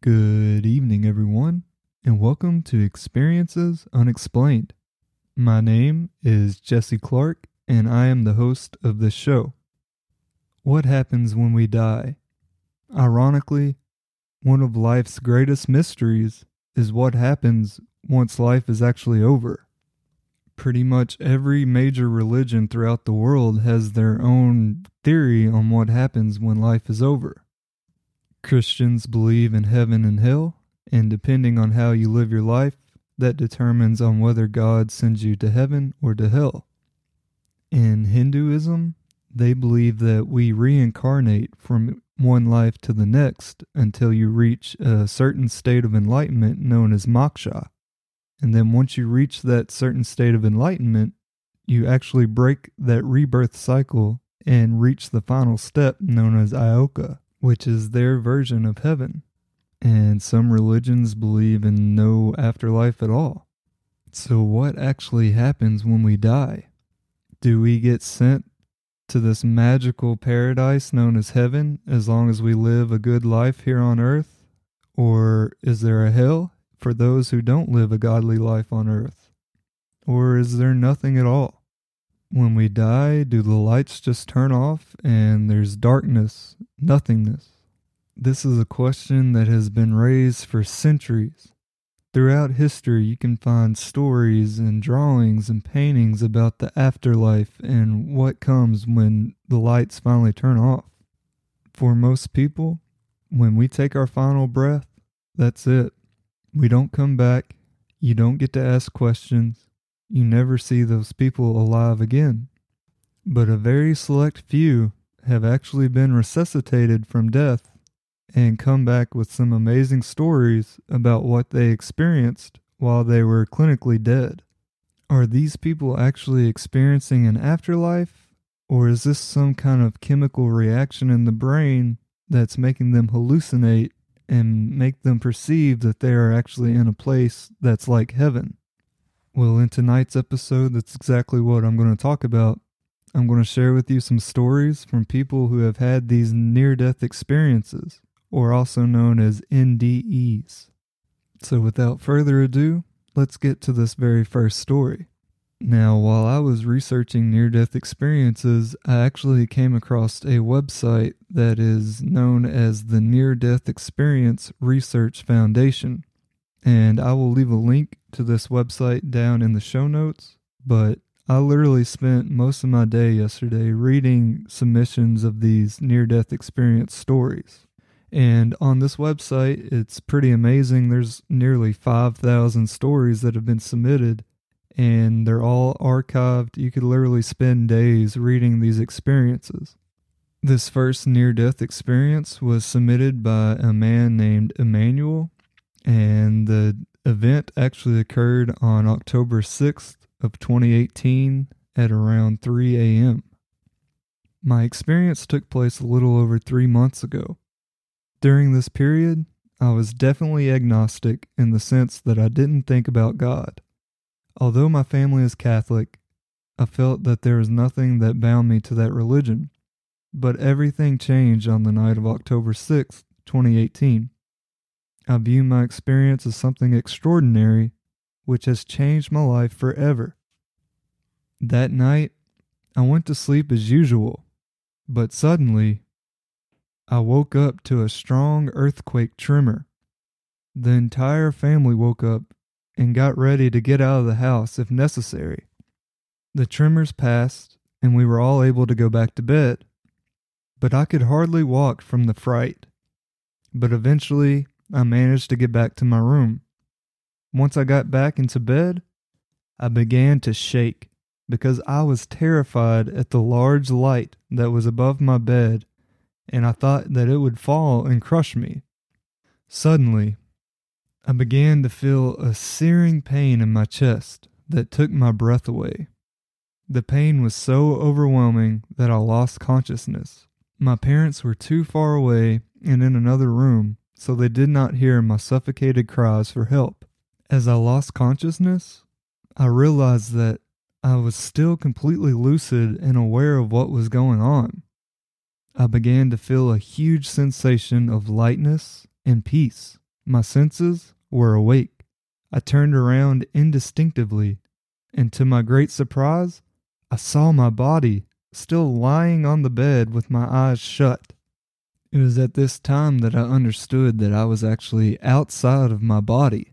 Good evening, everyone, and welcome to Experiences Unexplained. My name is Jesse Clark, and I am the host of this show. What happens when we die? Ironically, one of life's greatest mysteries is what happens once life is actually over. Pretty much every major religion throughout the world has their own theory on what happens when life is over. Christians believe in heaven and hell, and depending on how you live your life, that determines on whether God sends you to heaven or to hell. In Hinduism, they believe that we reincarnate from one life to the next until you reach a certain state of enlightenment known as moksha. And then once you reach that certain state of enlightenment, you actually break that rebirth cycle and reach the final step known as Ioka, which is their version of heaven. And some religions believe in no afterlife at all. So what actually happens when we die? Do we get sent to this magical paradise known as heaven as long as we live a good life here on earth? Or is there a hell for those who don't live a godly life on earth? Or is there nothing at all? When we die, do the lights just turn off and there's darkness, nothingness? This is a question that has been raised for centuries. Throughout history, you can find stories and drawings and paintings about the afterlife and what comes when the lights finally turn off. For most people, when we take our final breath, that's it. We don't come back. You don't get to ask questions. You never see those people alive again. But a very select few have actually been resuscitated from death and come back with some amazing stories about what they experienced while they were clinically dead. Are these people actually experiencing an afterlife, or is this some kind of chemical reaction in the brain that's making them hallucinate and make them perceive that they are actually in a place that's like heaven? Well, in tonight's episode, that's exactly what I'm going to talk about. I'm going to share with you some stories from people who have had these near-death experiences, or also known as NDEs. So without further ado, let's get to this very first story. Now, while I was researching near-death experiences, I actually came across a website that is known as the Near-Death Experience Research Foundation. And I will leave a link to this website down in the show notes, but I literally spent most of my day yesterday reading submissions of these near-death experience stories. And on this website, it's pretty amazing. There's nearly 5,000 stories that have been submitted, and they're all archived. You could literally spend days reading these experiences. This first near-death experience was submitted by a man named Emmanuel, and the event actually occurred on October 6th of 2018 at around 3 a.m. My experience took place a little over 3 months ago. During this period, I was definitely agnostic in the sense that I didn't think about God. Although my family is Catholic, I felt that there was nothing that bound me to that religion. But everything changed on the night of October 6th, 2018. I view my experience as something extraordinary, which has changed my life forever. That night, I went to sleep as usual, but suddenly, I woke up to a strong earthquake tremor. The entire family woke up and got ready to get out of the house if necessary. The tremors passed, and we were all able to go back to bed, but I could hardly walk from the fright. But eventually, I managed to get back to my room. Once I got back into bed, I began to shake because I was terrified at the large light that was above my bed, and I thought that it would fall and crush me. Suddenly, I began to feel a searing pain in my chest that took my breath away. The pain was so overwhelming that I lost consciousness. My parents were too far away and in another room, so they did not hear my suffocated cries for help. As I lost consciousness, I realized that I was still completely lucid and aware of what was going on. I began to feel a huge sensation of lightness and peace. My senses were awake. I turned around indistinctively, and to my great surprise, I saw my body still lying on the bed with my eyes shut. It was at this time that I understood that I was actually outside of my body.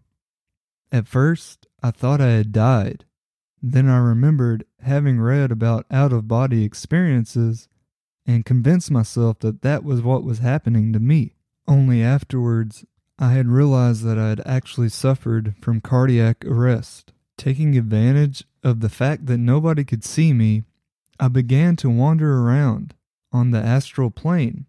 At first, I thought I had died. Then I remembered having read about out-of-body experiences and convinced myself that that was what was happening to me. Only afterwards, I had realized that I had actually suffered from cardiac arrest. Taking advantage of the fact that nobody could see me, I began to wander around on the astral plane.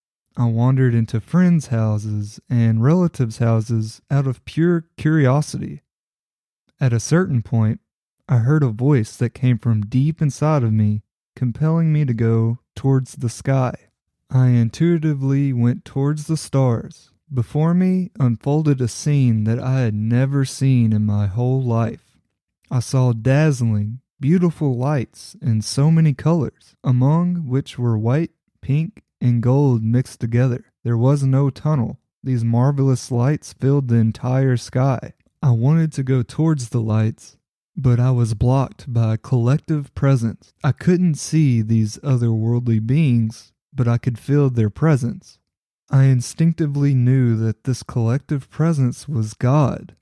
I wandered into friends' houses and relatives' houses out of pure curiosity. At a certain point, I heard a voice that came from deep inside of me, compelling me to go towards the sky. I intuitively went towards the stars. Before me unfolded a scene that I had never seen in my whole life. I saw dazzling, beautiful lights in so many colors, among which were white, pink, and gold mixed together. There was no tunnel. These marvelous lights filled the entire sky. I wanted to go towards the lights, but I was blocked by a collective presence. I couldn't see these otherworldly beings, but I could feel their presence. I instinctively knew that this collective presence was God.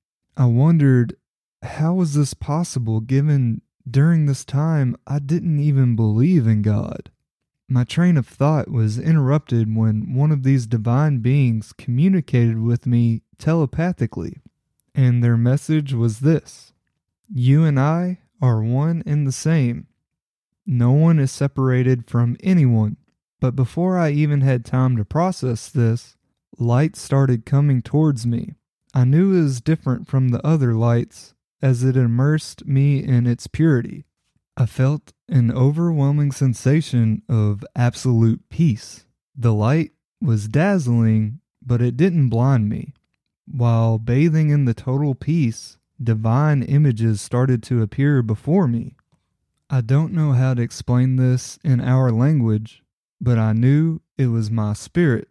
I wondered, how was this possible given during this time I didn't even believe in God? My train of thought was interrupted when one of these divine beings communicated with me telepathically, and their message was this: you and I are one and the same. No one is separated from anyone. But before I even had time to process this, light started coming towards me. I knew it was different from the other lights as it immersed me in its purity. I felt an overwhelming sensation of absolute peace. The light was dazzling, but it didn't blind me. While bathing in the total peace, divine images started to appear before me. I don't know how to explain this in our language, but I knew it was my spirit.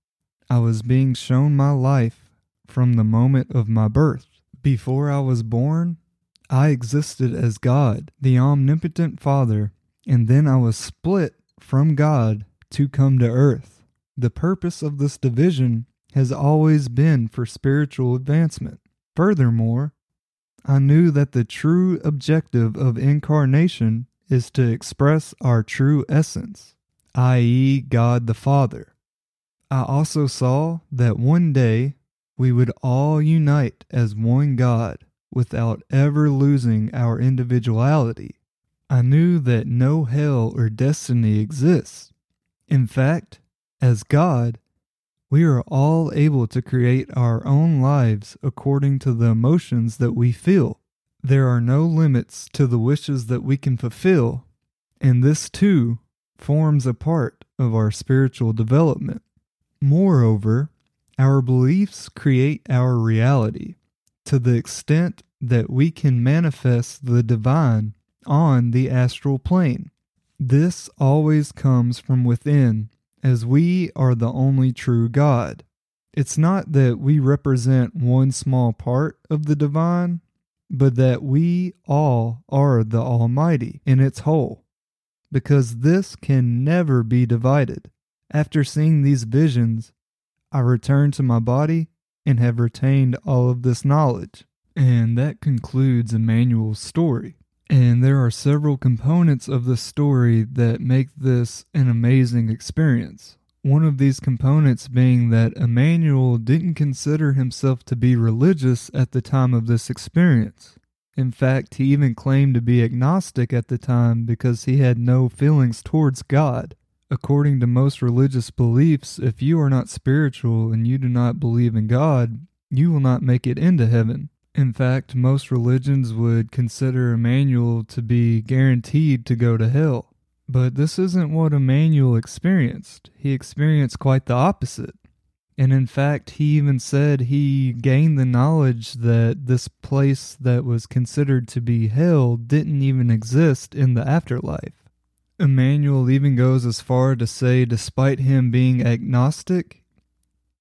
I was being shown my life from the moment of my birth. Before I was born, I existed as God, the omnipotent Father, and then I was split from God to come to earth. The purpose of this division has always been for spiritual advancement. Furthermore, I knew that the true objective of incarnation is to express our true essence, i.e., God the Father. I also saw that one day we would all unite as one God without ever losing our individuality. I knew that no hell or destiny exists. In fact, as God, we are all able to create our own lives according to the emotions that we feel. There are no limits to the wishes that we can fulfill, and this too forms a part of our spiritual development. Moreover, our beliefs create our reality to the extent that we can manifest the divine on the astral plane. This always comes from within, as we are the only true God. It's not that we represent one small part of the divine, but that we all are the Almighty in its whole, because this can never be divided. After seeing these visions, I returned to my body and have retained all of this knowledge. And that concludes Emmanuel's story. And there are several components of the story that make this an amazing experience. One of these components being that Emmanuel didn't consider himself to be religious at the time of this experience. In fact, he even claimed to be agnostic at the time because he had no feelings towards God. According to most religious beliefs, if you are not spiritual and you do not believe in God, you will not make it into heaven. In fact, most religions would consider Emmanuel to be guaranteed to go to hell. But this isn't what Emmanuel experienced. He experienced quite the opposite. And in fact, he even said he gained the knowledge that this place that was considered to be hell didn't even exist in the afterlife. Emmanuel even goes as far to say, despite him being agnostic,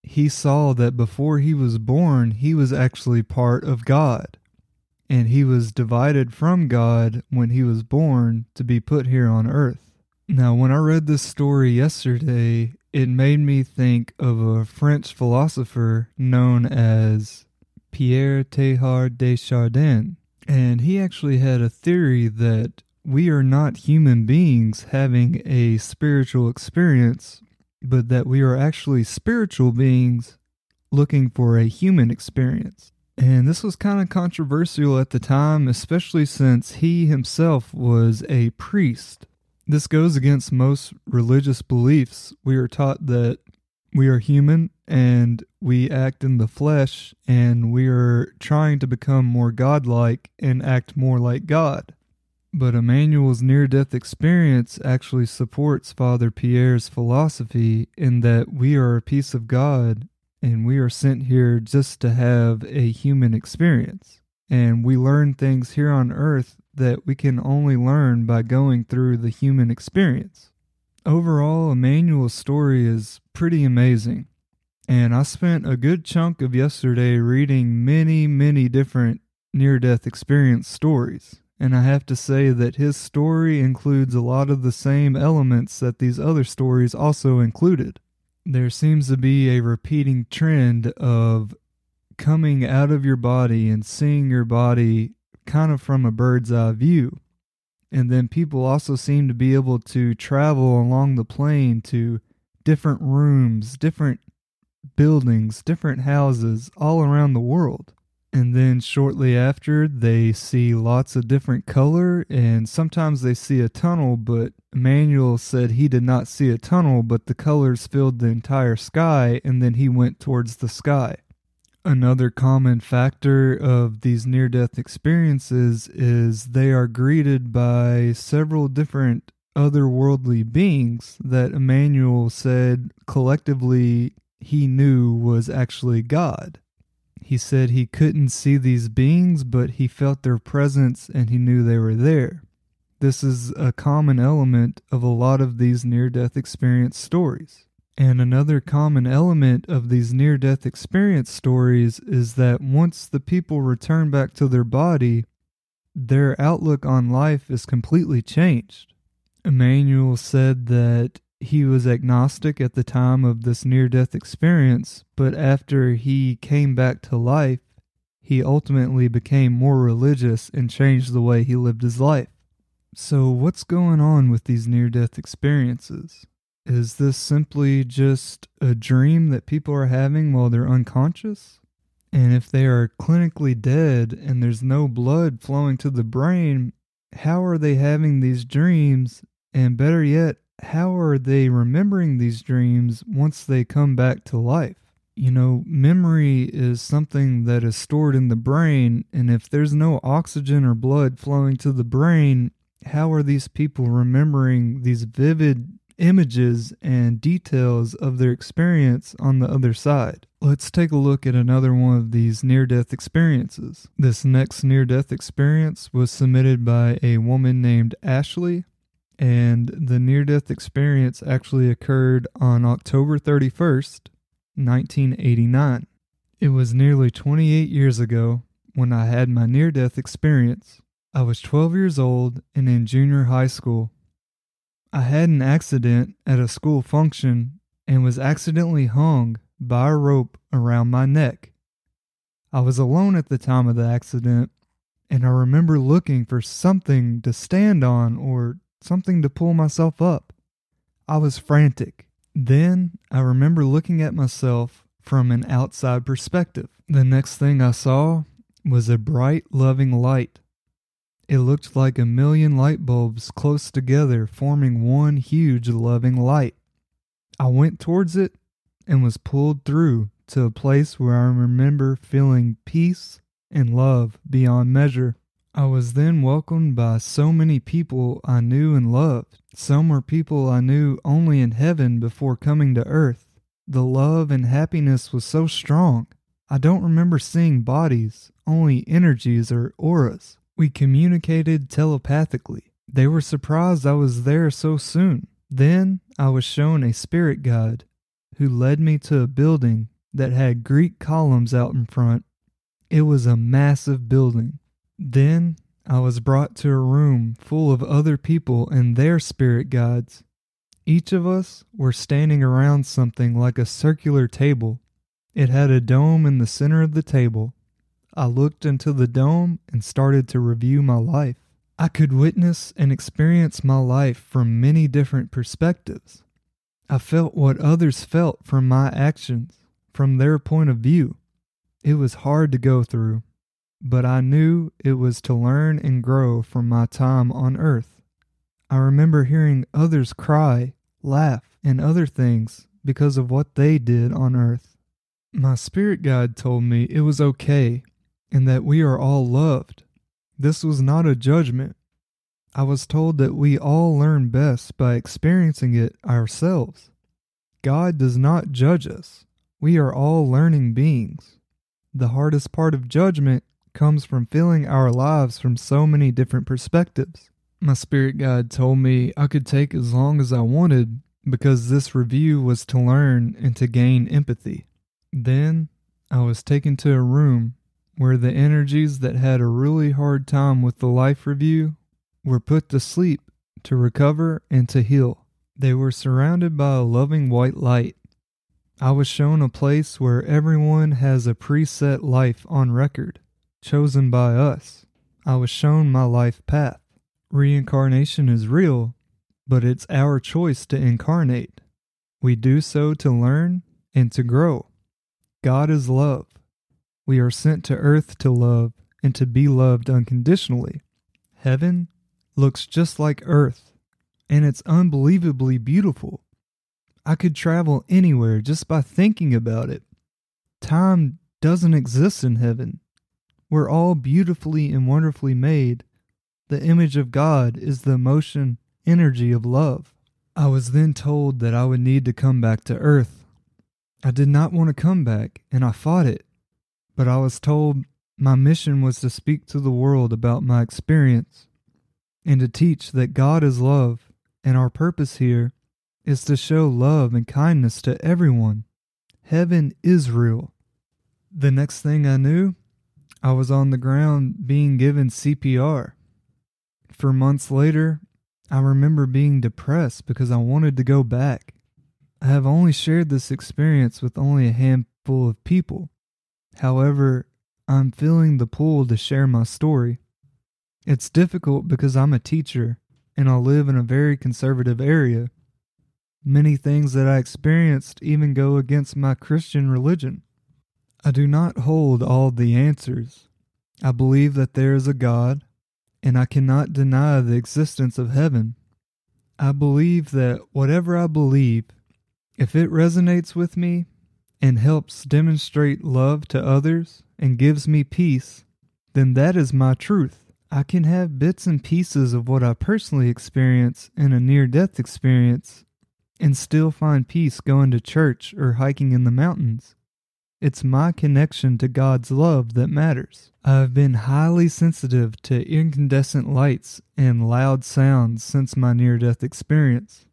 he saw that before he was born, he was actually part of God. And he was divided from God when he was born to be put here on earth. Now, when I read this story yesterday, it made me think of a French philosopher known as Pierre Teilhard de Chardin. And he actually had a theory that we are not human beings having a spiritual experience, but that we are actually spiritual beings looking for a human experience. And this was kind of controversial at the time, especially since he himself was a priest. This goes against most religious beliefs. We are taught that we are human and we act in the flesh, and we are trying to become more godlike and act more like God. But Emmanuel's near-death experience actually supports Father Pierre's philosophy in that we are a piece of God and we are sent here just to have a human experience. And we learn things here on earth that we can only learn by going through the human experience. Overall, Emmanuel's story is pretty amazing. And I spent a good chunk of yesterday reading many different near-death experience stories. And I have to say that his story includes a lot of the same elements that these other stories also included. There seems to be a repeating trend of coming out of your body and seeing your body kind of from a bird's eye view. And then people also seem to be able to travel along the plane to different rooms, different buildings, different houses all around the world. And then shortly after, they see lots of different color, and sometimes they see a tunnel, but Emmanuel said he did not see a tunnel, but the colors filled the entire sky, and then he went towards the sky. Another common factor of these near-death experiences is they are greeted by several different otherworldly beings that Emmanuel said collectively he knew was actually God. He said he couldn't see these beings, but he felt their presence and he knew they were there. This is a common element of a lot of these near-death experience stories. And another common element of these near-death experience stories is that once the people return back to their body, their outlook on life is completely changed. Emmanuel said that he was agnostic at the time of this near-death experience, but after he came back to life, he ultimately became more religious and changed the way he lived his life. So what's going on with these near-death experiences? Is this simply just a dream that people are having while they're unconscious? And if they are clinically dead and there's no blood flowing to the brain, how are they having these dreams? And better yet, how are they remembering these dreams once they come back to life? You know, memory is something that is stored in the brain, and if there's no oxygen or blood flowing to the brain, how are these people remembering these vivid images and details of their experience on the other side? Let's take a look at another one of these near-death experiences. This next near-death experience was submitted by a woman named Ashley, and the near-death experience actually occurred on October 31st, 1989. It was nearly 28 years ago when I had my near-death experience. I was 12 years old and in junior high school. I had an accident at a school function and was accidentally hung by a rope around my neck. I was alone at the time of the accident, and I remember looking for something to stand on or something to pull myself up. I was frantic. Then I remember looking at myself from an outside perspective. The next thing I saw was a bright, loving light. It looked like a million light bulbs close together, forming one huge, loving light. I went towards it and was pulled through to a place where I remember feeling peace and love beyond measure. I was then welcomed by so many people I knew and loved. Some were people I knew only in heaven before coming to earth. The love and happiness was so strong. I don't remember seeing bodies, only energies or auras. We communicated telepathically. They were surprised I was there so soon. Then I was shown a spirit guide who led me to a building that had Greek columns out in front. It was a massive building. Then I was brought to a room full of other people and their spirit guides. Each of us were standing around something like a circular table. It had a dome in the center of the table. I looked into the dome and started to review my life. I could witness and experience my life from many different perspectives. I felt what others felt from my actions, from their point of view. It was hard to go through, but I knew it was to learn and grow from my time on earth. I remember hearing others cry, laugh, and other things because of what they did on earth. My spirit guide told me it was okay and that we are all loved. This was not a judgment. I was told that we all learn best by experiencing it ourselves. God does not judge us. We are all learning beings. The hardest part of judgment comes from feeling our lives from so many different perspectives. My spirit guide told me I could take as long as I wanted because this review was to learn and to gain empathy. Then I was taken to a room where the energies that had a really hard time with the life review were put to sleep to recover and to heal. They were surrounded by a loving white light. I was shown a place where everyone has a preset life on record, chosen by us. I was shown my life path. Reincarnation is real, but it's our choice to incarnate. We do so to learn and to grow. God is love. We are sent to earth to love and to be loved unconditionally. Heaven looks just like earth, and it's unbelievably beautiful. I could travel anywhere just by thinking about it. Time doesn't exist in heaven. We're all beautifully and wonderfully made. The image of God is the emotion, energy of love. I was then told that I would need to come back to earth. I did not want to come back, and I fought it. But I was told my mission was to speak to the world about my experience and to teach that God is love, and our purpose here is to show love and kindness to everyone. Heaven is real. The next thing I knew, I was on the ground being given CPR. For months later, I remember being depressed because I wanted to go back. I have only shared this experience with only a handful of people. However, I'm feeling the pull to share my story. It's difficult because I'm a teacher and I live in a very conservative area. Many things that I experienced even go against my Christian religion. I do not hold all the answers. I believe that there is a God, and I cannot deny the existence of heaven. I believe that whatever I believe, if it resonates with me and helps demonstrate love to others and gives me peace, then that is my truth. I can have bits and pieces of what I personally experience in a near-death experience and still find peace going to church or hiking in the mountains. It's my connection to God's love that matters. I've been highly sensitive to incandescent lights and loud sounds since my near-death experience.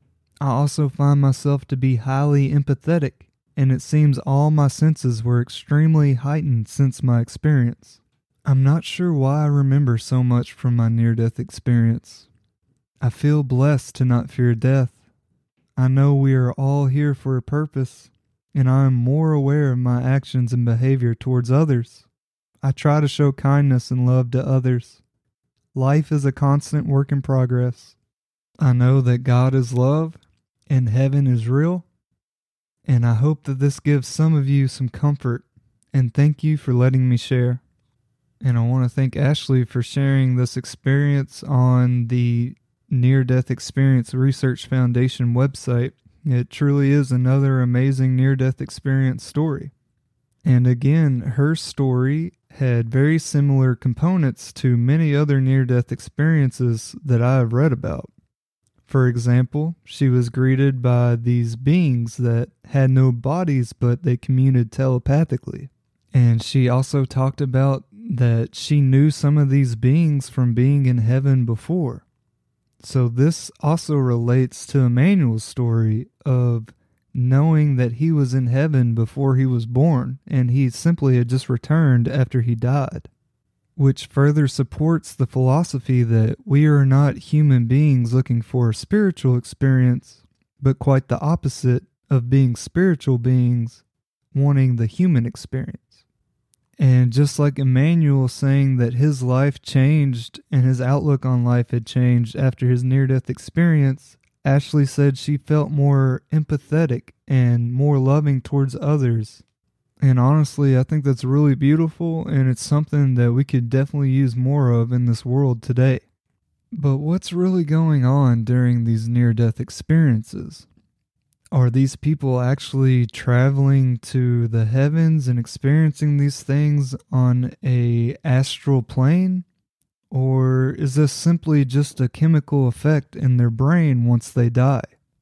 I also find myself to be highly empathetic, and it seems all my senses were extremely heightened since my experience. I'm not sure why I remember so much from my near-death experience. I feel blessed to not fear death. I know we are all here for a purpose, and I am more aware of my actions and behavior towards others. I try to show kindness and love to others. Life is a constant work in progress. I know that God is love and heaven is real, and I hope that this gives some of you some comfort, and thank you for letting me share. And I want to thank Ashley for sharing this experience on the Near-Death Experience Research Foundation website. It truly is another amazing near-death experience story. And again, her story had very similar components to many other near-death experiences that I have read about. For example, she was greeted by these beings that had no bodies, but they communicated telepathically. And she also talked about that she knew some of these beings from being in heaven before. So this also relates to Emmanuel's story of knowing that he was in heaven before he was born, and he simply had just returned after he died, which further supports the philosophy that we are not human beings looking for a spiritual experience, but quite the opposite of being spiritual beings wanting the human experience. And just like Emmanuel saying that his life changed and his outlook on life had changed after his near-death experience, Ashley said she felt more empathetic and more loving towards others. And honestly, I think that's really beautiful, and it's something that we could definitely use more of in this world today. But what's really going on during these near-death experiences? Are these people actually traveling to the heavens and experiencing these things on a astral plane? Or is this simply just a chemical effect in their brain once they die?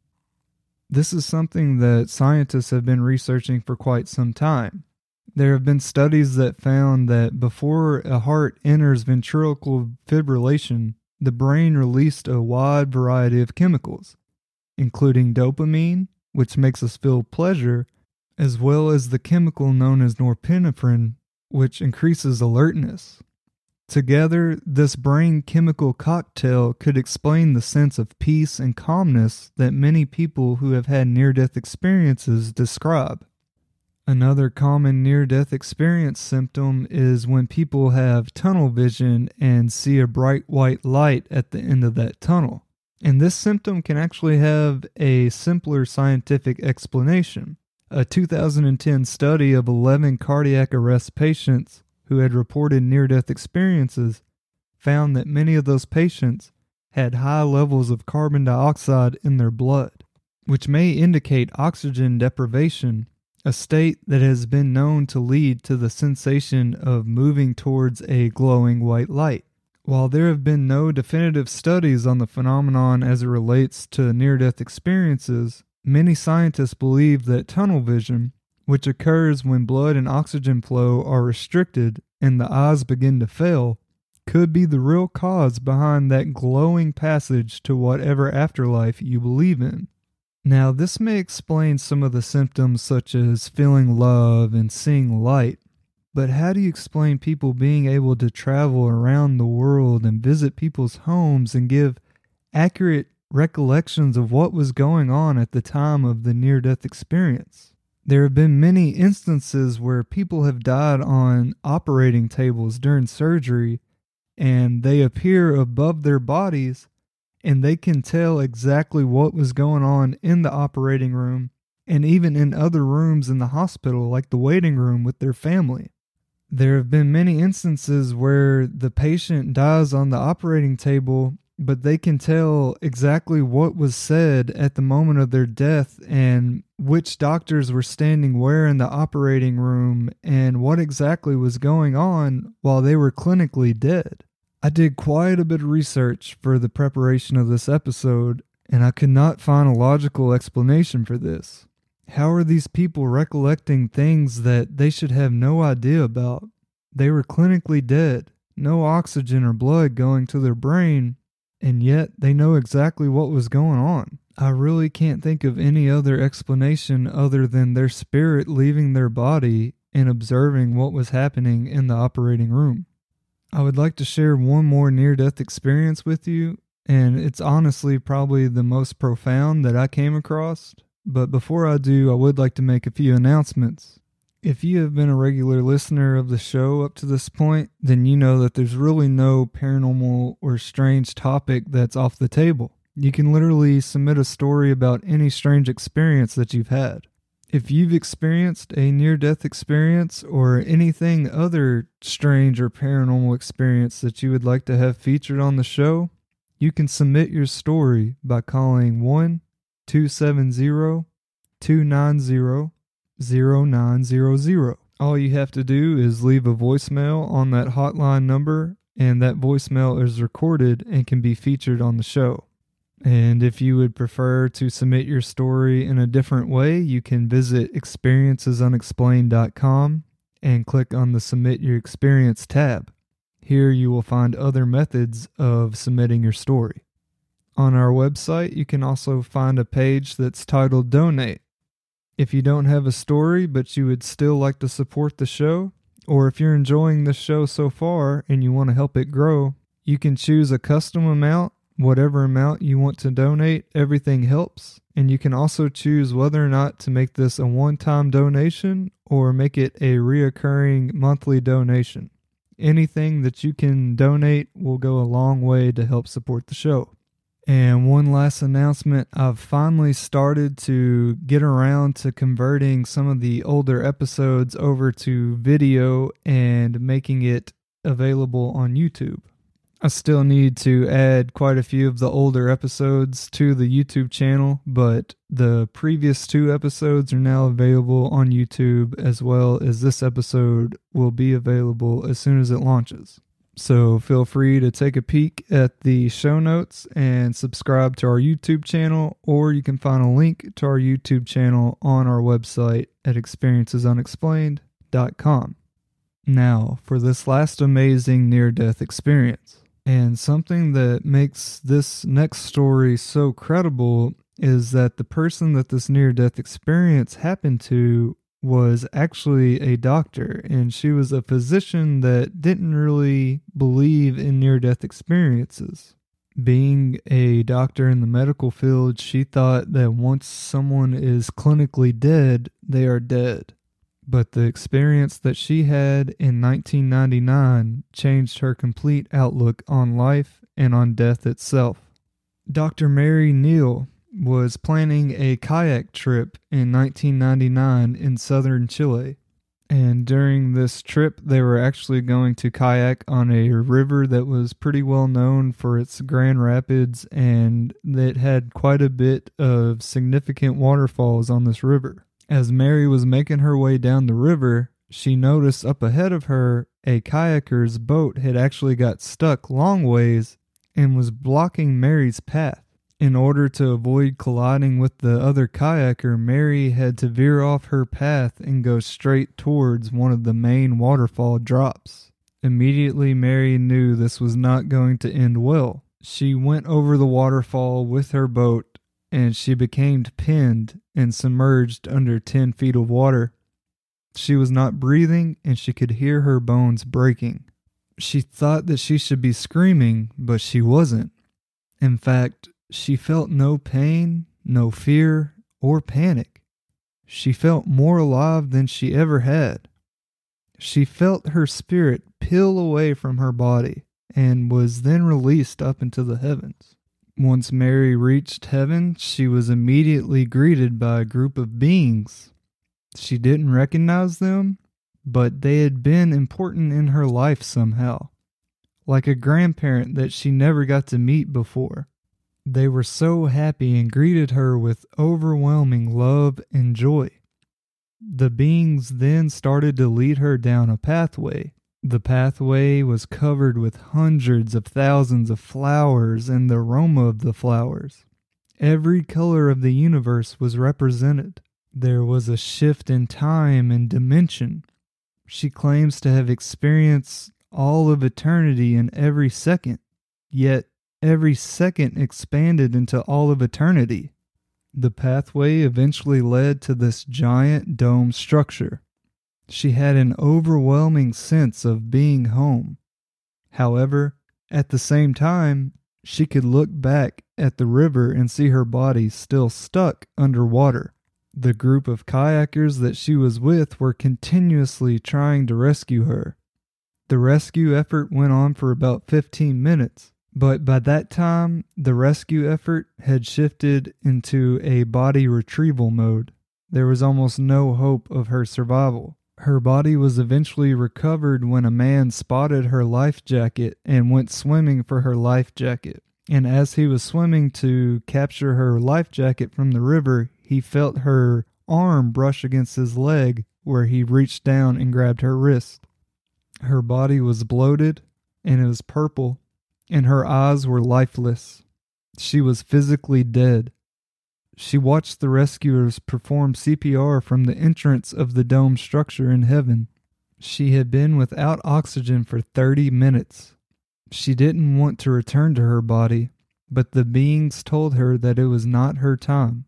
This is something that scientists have been researching for quite some time. There have been studies that found that before a heart enters ventricular fibrillation, the brain released a wide variety of chemicals, including dopamine, which makes us feel pleasure, as well as the chemical known as norepinephrine, which increases alertness. Together, this brain chemical cocktail could explain the sense of peace and calmness that many people who have had near-death experiences describe. Another common near-death experience symptom is when people have tunnel vision and see a bright white light at the end of that tunnel. And this symptom can actually have a simpler scientific explanation. A 2010 study of 11 cardiac arrest patients who had reported near-death experiences found that many of those patients had high levels of carbon dioxide in their blood, which may indicate oxygen deprivation, a state that has been known to lead to the sensation of moving towards a glowing white light. While there have been no definitive studies on the phenomenon as it relates to near-death experiences, many scientists believe that tunnel vision, which occurs when blood and oxygen flow are restricted and the eyes begin to fail, could be the real cause behind that glowing passage to whatever afterlife you believe in. Now, this may explain some of the symptoms such as feeling love and seeing light, but how do you explain people being able to travel around the world and visit people's homes and give accurate recollections of what was going on at the time of the near-death experience? There have been many instances where people have died on operating tables during surgery, and they appear above their bodies, and they can tell exactly what was going on in the operating room and even in other rooms in the hospital, like the waiting room with their family. There have been many instances where the patient dies on the operating table, but they can tell exactly what was said at the moment of their death and which doctors were standing where in the operating room and what exactly was going on while they were clinically dead. I did quite a bit of research for the preparation of this episode, and I could not find a logical explanation for this. How are these people recollecting things that they should have no idea about? They were clinically dead, no oxygen or blood going to their brain, and yet they know exactly what was going on. I really can't think of any other explanation other than their spirit leaving their body and observing what was happening in the operating room. I would like to share one more near-death experience with you, and it's honestly probably the most profound that I came across. But before I do, I would like to make a few announcements. If you have been a regular listener of the show up to this point, then you know that there's really no paranormal or strange topic that's off the table. You can literally submit a story about any strange experience that you've had. If you've experienced a near-death experience or anything other strange or paranormal experience that you would like to have featured on the show, you can submit your story by calling 1-270-290-0900. All you have to do is leave a voicemail on that hotline number, and that voicemail is recorded and can be featured on the show. And if you would prefer to submit your story in a different way, you can visit experiencesunexplained.com and click on the Submit Your Experience tab. Here you will find other methods of submitting your story. On our website, you can also find a page that's titled Donate. If you don't have a story but you would still like to support the show, or if you're enjoying the show so far and you want to help it grow, you can choose a custom amount. Whatever amount you want to donate, everything helps. And you can also choose whether or not to make this a one-time donation or make it a reoccurring monthly donation. Anything that you can donate will go a long way to help support the show. And one last announcement, I've finally started to get around to converting some of the older episodes over to video and making it available on YouTube. I still need to add quite a few of the older episodes to the YouTube channel, but the previous 2 episodes are now available on YouTube, as well as this episode will be available as soon as it launches. So feel free to take a peek at the show notes and subscribe to our YouTube channel, or you can find a link to our YouTube channel on our website at experiencesunexplained.com. Now, for this last amazing near-death experience. And something that makes this next story so credible is that the person that this near-death experience happened to was actually a doctor, and she was a physician that didn't really believe in near-death experiences. Being a doctor in the medical field, she thought that once someone is clinically dead, they are dead. But the experience that she had in 1999 changed her complete outlook on life and on death itself. Dr. Mary Neal was planning a kayak trip in 1999 in southern Chile. And during this trip, they were actually going to kayak on a river that was pretty well known for its grand rapids, and that had quite a bit of significant waterfalls on this river. As Mary was making her way down the river, she noticed up ahead of her a kayaker's boat had actually got stuck long ways and was blocking Mary's path. In order to avoid colliding with the other kayaker, Mary had to veer off her path and go straight towards one of the main waterfall drops. Immediately, Mary knew this was not going to end well. She went over the waterfall with her boat, and she became pinned and submerged under 10 feet of water. She was not breathing, and she could hear her bones breaking. She thought that she should be screaming, but she wasn't. In fact, she felt no pain, no fear, or panic. She felt more alive than she ever had. She felt her spirit peel away from her body and was then released up into the heavens. Once Mary reached heaven, she was immediately greeted by a group of beings. She didn't recognize them, but they had been important in her life somehow, like a grandparent that she never got to meet before. They were so happy and greeted her with overwhelming love and joy. The beings then started to lead her down a pathway. The pathway was covered with hundreds of thousands of flowers and the aroma of the flowers. Every color of the universe was represented. There was a shift in time and dimension. She claims to have experienced all of eternity in every second, yet every second expanded into all of eternity. The pathway eventually led to this giant dome structure. She had an overwhelming sense of being home. However, at the same time, she could look back at the river and see her body still stuck underwater. The group of kayakers that she was with were continuously trying to rescue her. The rescue effort went on for about 15 minutes, but by that time, the rescue effort had shifted into a body retrieval mode. There was almost no hope of her survival. Her body was eventually recovered when a man spotted her life jacket and went swimming for her life jacket. And as he was swimming to capture her life jacket from the river, he felt her arm brush against his leg, where he reached down and grabbed her wrist. Her body was bloated, and it was purple, and her eyes were lifeless. She was physically dead. She watched the rescuers perform CPR from the entrance of the dome structure in heaven. She had been without oxygen for 30 minutes. She didn't want to return to her body, but the beings told her that it was not her time.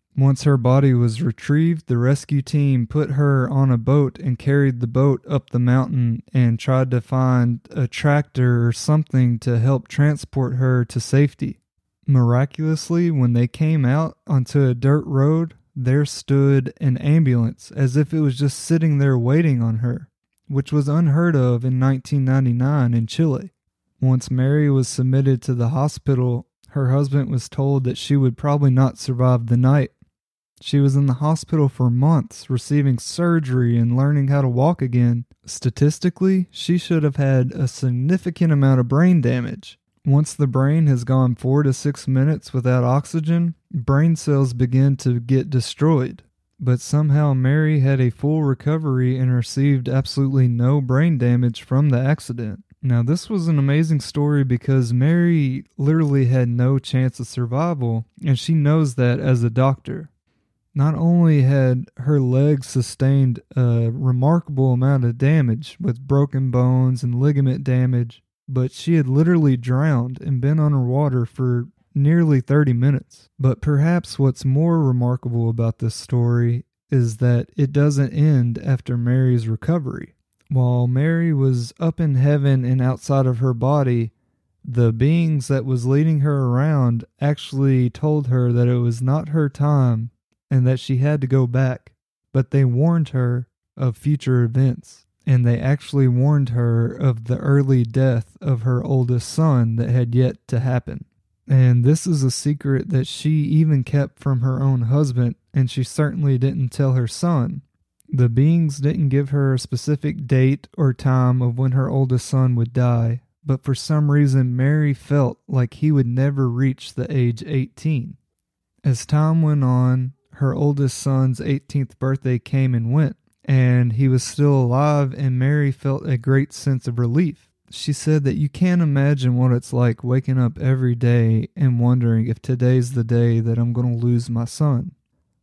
Once her body was retrieved, the rescue team put her on a boat and carried the boat up the mountain and tried to find a tractor or something to help transport her to safety. Miraculously, when they came out onto a dirt road, there stood an ambulance as if it was just sitting there waiting on her, which was unheard of in 1999 in Chile. Once Mary was submitted to the hospital, her husband was told that she would probably not survive the night. She was in the hospital for months, receiving surgery and learning how to walk again. Statistically, she should have had a significant amount of brain damage. Once the brain has gone 4 to 6 minutes without oxygen, brain cells begin to get destroyed. But somehow Mary had a full recovery and received absolutely no brain damage from the accident. Now, this was an amazing story because Mary literally had no chance of survival, and she knows that as a doctor. Not only had her legs sustained a remarkable amount of damage with broken bones and ligament damage, but she had literally drowned and been underwater for nearly 30 minutes. But perhaps what's more remarkable about this story is that it doesn't end after Mary's recovery. While Mary was up in heaven and outside of her body, the beings that was leading her around actually told her that it was not her time and that she had to go back, but they warned her of future events, and they actually warned her of the early death of her oldest son that had yet to happen. And this is a secret that she even kept from her own husband, and she certainly didn't tell her son. The beings didn't give her a specific date or time of when her oldest son would die, but for some reason Mary felt like he would never reach the age 18. As time went on, her oldest son's 18th birthday came and went, and he was still alive, and Mary felt a great sense of relief. She said that you can't imagine what it's like waking up every day and wondering if today's the day that I'm going to lose my son.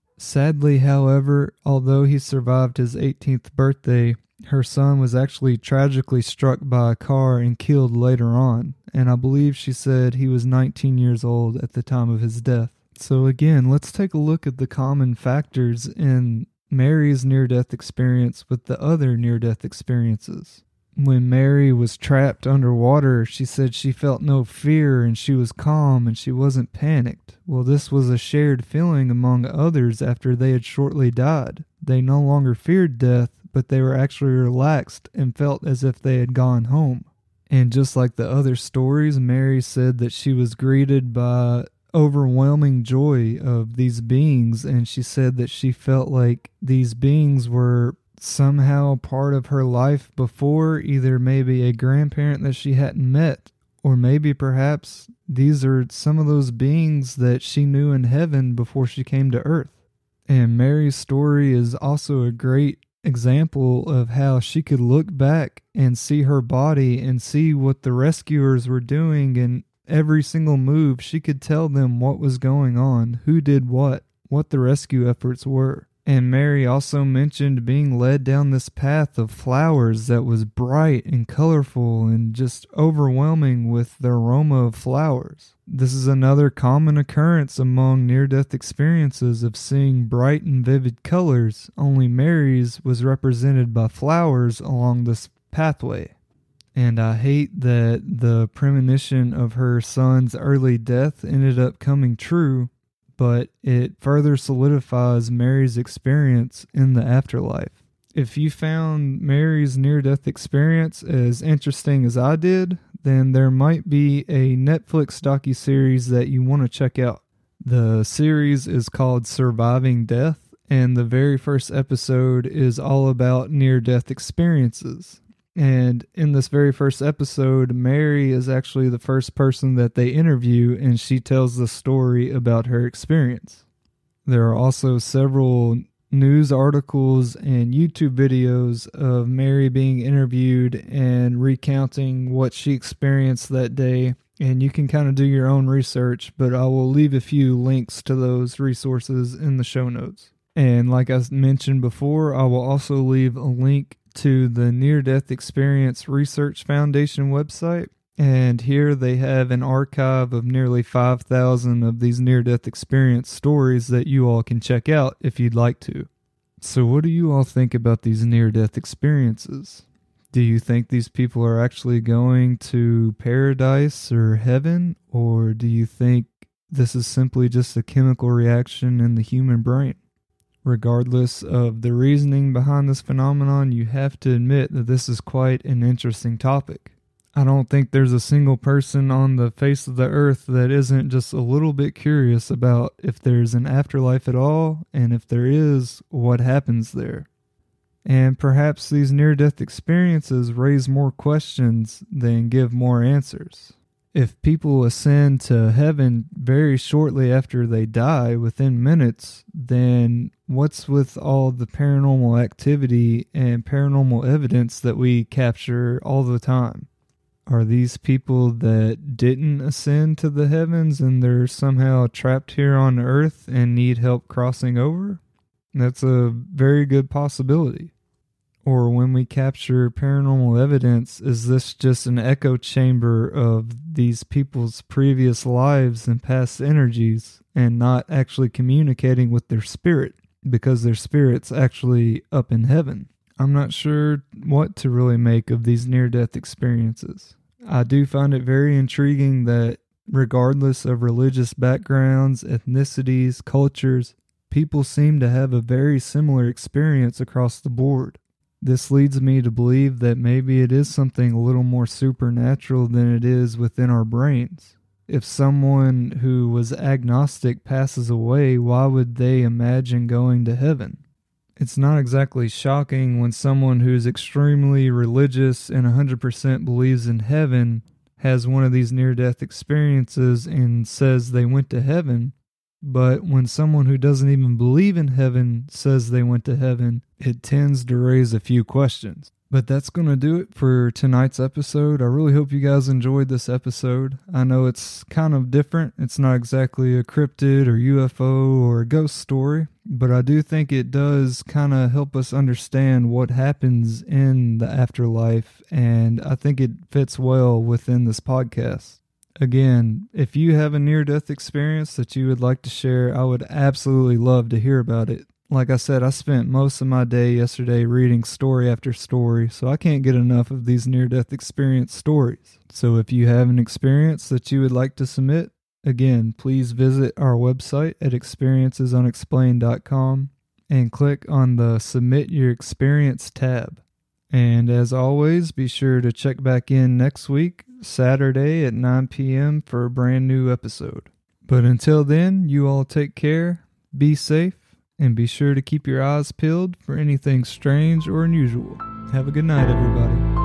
Sadly, however, although he survived his 18th birthday, her son was actually tragically struck by a car and killed later on, and I believe she said he was 19 years old at the time of his death. So again, let's take a look at the common factors in Mary's near-death experience with the other near-death experiences. When Mary was trapped underwater, she said she felt no fear and she was calm and she wasn't panicked. Well, this was a shared feeling among others after they had shortly died. They no longer feared death, but they were actually relaxed and felt as if they had gone home. And just like the other stories, Mary said that she was greeted by overwhelming joy of these beings, and she said that she felt like these beings were somehow part of her life before, either maybe a grandparent that she hadn't met, or maybe perhaps these are some of those beings that she knew in heaven before she came to earth. And Mary's story is also a great example of how she could look back and see her body and see what the rescuers were doing, and every single move she could tell them what was going on, who did what the rescue efforts were. And Mary also mentioned being led down this path of flowers that was bright and colorful and just overwhelming with the aroma of flowers. This is another common occurrence among near-death experiences of seeing bright and vivid colors, only Mary's was represented by flowers along this pathway. And I hate that the premonition of her son's early death ended up coming true, but it further solidifies Mary's experience in the afterlife. If you found Mary's near-death experience as interesting as I did, then there might be a Netflix docuseries that you want to check out. The series is called Surviving Death, and the very first episode is all about near-death experiences. And in this very first episode, Mary is actually the first person that they interview, and she tells the story about her experience. There are also several news articles and YouTube videos of Mary being interviewed and recounting what she experienced that day. And you can kind of do your own research, but I will leave a few links to those resources in the show notes. And like I mentioned before, I will also leave a link to the Near Death Experience Research Foundation website, And here they have an archive of nearly 5,000 of these near-death experience stories that you all can check out if you'd like to. So what do you all think about these near-death experiences? Do you think these people are actually going to paradise or heaven? Or do you think this is simply just a chemical reaction in the human brain? Regardless of the reasoning behind this phenomenon, you have to admit that this is quite an interesting topic. I don't think there's a single person on the face of the earth that isn't just a little bit curious about if there's an afterlife at all, and if there is, what happens there. And perhaps these near-death experiences raise more questions than give more answers. If people ascend to heaven very shortly after they die, within minutes, then what's with all the paranormal activity and paranormal evidence that we capture all the time? Are these people that didn't ascend to the heavens and they're somehow trapped here on earth and need help crossing over? That's a very good possibility. Or when we capture paranormal evidence, is this just an echo chamber of these people's previous lives and past energies and not actually communicating with their spirit because their spirit's actually up in heaven? I'm not sure what to really make of these near-death experiences. I do find it very intriguing that regardless of religious backgrounds, ethnicities, cultures, people seem to have a very similar experience across the board. This leads me to believe that maybe it is something a little more supernatural than it is within our brains. If someone who was agnostic passes away, why would they imagine going to heaven? It's not exactly shocking when someone who's extremely religious and 100% believes in heaven has one of these near-death experiences and says they went to heaven. But when someone who doesn't even believe in heaven says they went to heaven, it tends to raise a few questions. But that's going to do it for tonight's episode. I really hope you guys enjoyed this episode. I know it's kind of different. It's not exactly a cryptid or UFO or a ghost story, but I do think it does kind of help us understand what happens in the afterlife, and I think it fits well within this podcast. Again, if you have a near-death experience that you would like to share, I would absolutely love to hear about it. Like I said, I spent most of my day yesterday reading story after story, so I can't get enough of these near-death experience stories. So if you have an experience that you would like to submit, again, please visit our website at experiencesunexplained.com and click on the Submit Your Experience tab. And as always, be sure to check back in next week, Saturday at 9 p.m. for a brand new episode. But until then, you all take care, be safe, and be sure to keep your eyes peeled for anything strange or unusual. Have a good night, everybody.